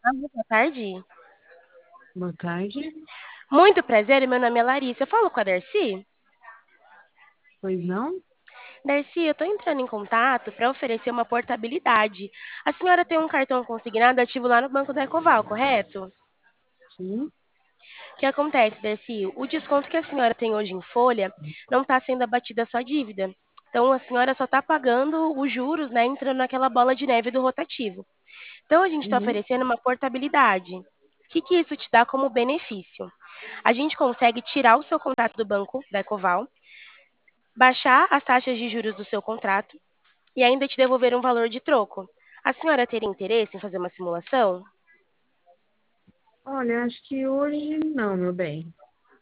Boa tarde. Boa tarde. Muito prazer, meu nome é Larissa. Eu falo com a Darcy. Pois não? Darcy, eu estou entrando em contato para oferecer uma portabilidade. A senhora tem um cartão consignado ativo lá no Banco da Ecoval, correto? Sim. O que acontece, Darcy? O desconto que a senhora tem hoje em folha não está sendo abatida a sua dívida. Então, a senhora só está pagando os juros, né, entrando naquela bola de neve do rotativo. Então, a gente está Uhum. oferecendo uma portabilidade. O que isso te dá como benefício? A gente consegue tirar o seu contrato do banco da Ecoval, baixar as taxas de juros do seu contrato e ainda te devolver um valor de troco. A senhora teria interesse em fazer uma simulação? Olha, acho que hoje não, meu bem.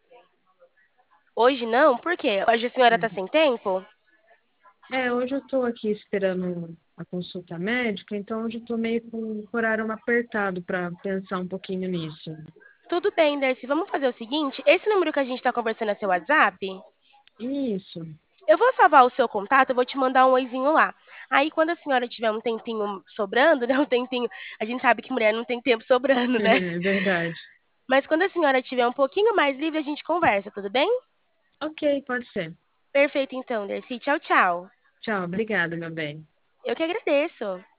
Hoje não? Por quê? Hoje a senhora está sem tempo? Hoje eu estou aqui esperando a consulta médica, então hoje eu estou meio com o horário apertado para pensar um pouquinho nisso. Tudo bem, Darcy. Vamos fazer o seguinte: esse número que a gente está conversando é seu WhatsApp? Isso. Eu vou salvar o seu contato, eu vou te mandar um oizinho lá. Aí, quando a senhora tiver um tempinho sobrando, né? Um tempinho. A gente sabe que mulher não tem tempo sobrando, né? É verdade. Mas quando a senhora tiver um pouquinho mais livre, a gente conversa, tudo bem? Ok, pode ser. Perfeito, então, Darcy. Tchau, tchau. Tchau, obrigada, meu bem. Eu que agradeço.